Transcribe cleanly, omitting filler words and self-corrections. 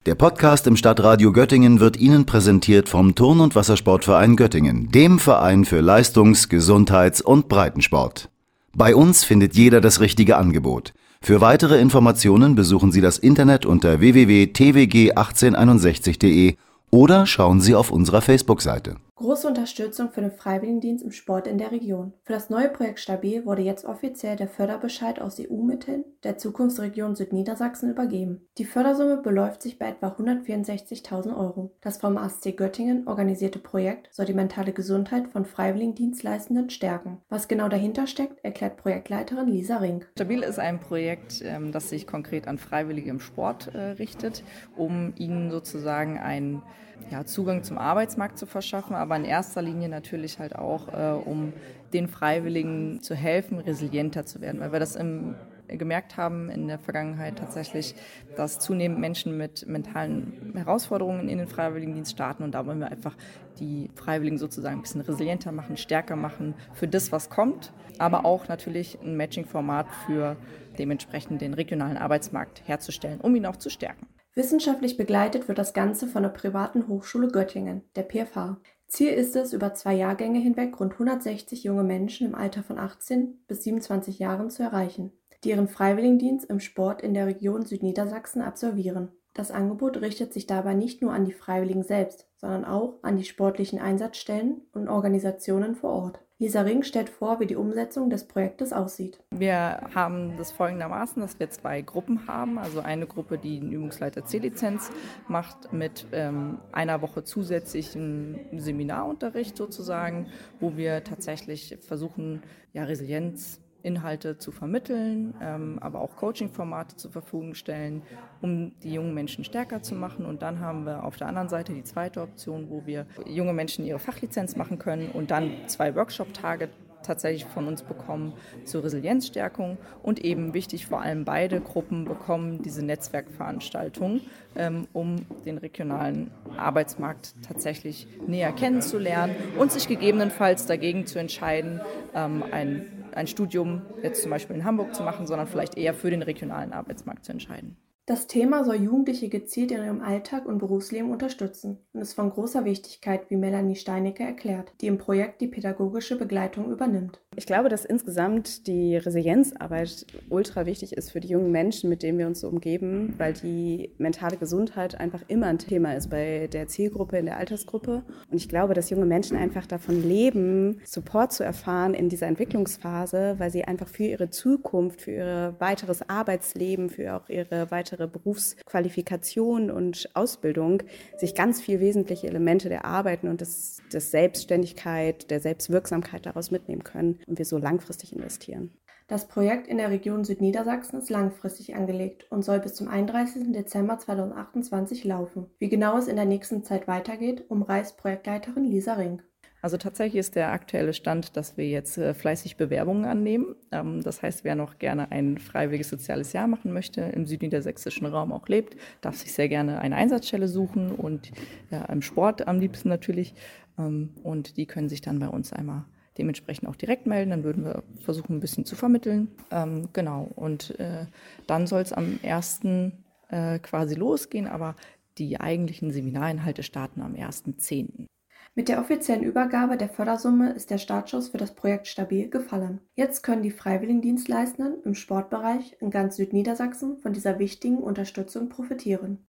Der Podcast im Stadtradio Göttingen wird Ihnen präsentiert vom Turn- und Wassersportverein Göttingen, dem Verein für Leistungs-, Gesundheits- und Breitensport. Bei uns findet jeder das richtige Angebot. Für weitere Informationen besuchen Sie das Internet unter www.twg1861.de oder schauen Sie auf unserer Facebook-Seite. Große Unterstützung für den Freiwilligendienst im Sport in der Region. Für das neue Projekt Stabil wurde jetzt offiziell der Förderbescheid aus EU-Mitteln der Zukunftsregion Südniedersachsen übergeben. Die Fördersumme beläuft sich bei etwa 164.000 Euro. Das vom ASC Göttingen organisierte Projekt soll die mentale Gesundheit von Freiwilligendienstleistenden stärken. Was genau dahinter steckt, erklärt Projektleiterin Lisa Rink. Stabil ist ein Projekt, das sich konkret an Freiwillige im Sport richtet, um ihnen sozusagen einen Zugang zum Arbeitsmarkt zu verschaffen, aber in erster Linie natürlich halt auch, um den Freiwilligen zu helfen, resilienter zu werden, weil wir das gemerkt haben in der Vergangenheit tatsächlich, dass zunehmend Menschen mit mentalen Herausforderungen in den Freiwilligendienst starten und da wollen wir einfach die Freiwilligen sozusagen ein bisschen resilienter machen, stärker machen für das, was kommt, aber auch natürlich ein Matching-Format für dementsprechend den regionalen Arbeitsmarkt herzustellen, um ihn auch zu stärken. Wissenschaftlich begleitet wird das Ganze von der privaten Hochschule Göttingen, der PFH. Ziel ist es, über 2 Jahrgänge hinweg rund 160 junge Menschen im Alter von 18 bis 27 Jahren zu erreichen, die ihren Freiwilligendienst im Sport in der Region Südniedersachsen absolvieren. Das Angebot richtet sich dabei nicht nur an die Freiwilligen selbst, sondern auch an die sportlichen Einsatzstellen und Organisationen vor Ort. Lisa Rink stellt vor, wie die Umsetzung des Projektes aussieht. Wir haben das folgendermaßen, dass wir 2 Gruppen haben. Also eine Gruppe, die einen Übungsleiter C-Lizenz macht mit einer Woche zusätzlichen Seminarunterricht sozusagen, wo wir tatsächlich versuchen, Resilienzinhalte zu vermitteln, aber auch Coaching-Formate zur Verfügung stellen, um die jungen Menschen stärker zu machen. Und dann haben wir auf der anderen Seite die zweite Option, wo wir junge Menschen ihre Fachlizenz machen können und dann 2 Workshop-Tage tatsächlich von uns bekommen zur Resilienzstärkung und eben wichtig, vor allem beide Gruppen bekommen diese Netzwerkveranstaltung, um den regionalen Arbeitsmarkt tatsächlich näher kennenzulernen und sich gegebenenfalls dagegen zu entscheiden, ein Studium jetzt zum Beispiel in Hamburg zu machen, sondern vielleicht eher für den regionalen Arbeitsmarkt zu entscheiden. Das Thema soll Jugendliche gezielt in ihrem Alltag und Berufsleben unterstützen und ist von großer Wichtigkeit, wie Melanie Steinecke erklärt, die im Projekt die pädagogische Begleitung übernimmt. Ich glaube, dass insgesamt die Resilienzarbeit ultra wichtig ist für die jungen Menschen, mit denen wir uns so umgeben, weil die mentale Gesundheit einfach immer ein Thema ist bei der Zielgruppe, in der Altersgruppe. Und ich glaube, dass junge Menschen einfach davon leben, Support zu erfahren in dieser Entwicklungsphase, weil sie einfach für ihre Zukunft, für ihr weiteres Arbeitsleben, für auch ihre weitere Berufsqualifikation und Ausbildung sich ganz viel wesentliche Elemente der Arbeiten und des Selbstständigkeit, der Selbstwirksamkeit daraus mitnehmen können und wir so langfristig investieren. Das Projekt in der Region Südniedersachsen ist langfristig angelegt und soll bis zum 31. Dezember 2028 laufen. Wie genau es in der nächsten Zeit weitergeht, umreißt Projektleiterin Lisa Rink. Also tatsächlich ist der aktuelle Stand, dass wir jetzt fleißig Bewerbungen annehmen. Das heißt, wer noch gerne ein freiwilliges soziales Jahr machen möchte, im südniedersächsischen Raum auch lebt, darf sich sehr gerne eine Einsatzstelle suchen und im Sport am liebsten natürlich. Und die können sich dann bei uns einmal dementsprechend auch direkt melden. Dann würden wir versuchen, ein bisschen zu vermitteln. Und dann soll es am 1. Quasi losgehen, aber die eigentlichen Seminarinhalte starten am 1.10. Mit der offiziellen Übergabe der Fördersumme ist der Startschuss für das Projekt Stabil gefallen. Jetzt können die Freiwilligendienstleistenden im Sportbereich in ganz Südniedersachsen von dieser wichtigen Unterstützung profitieren.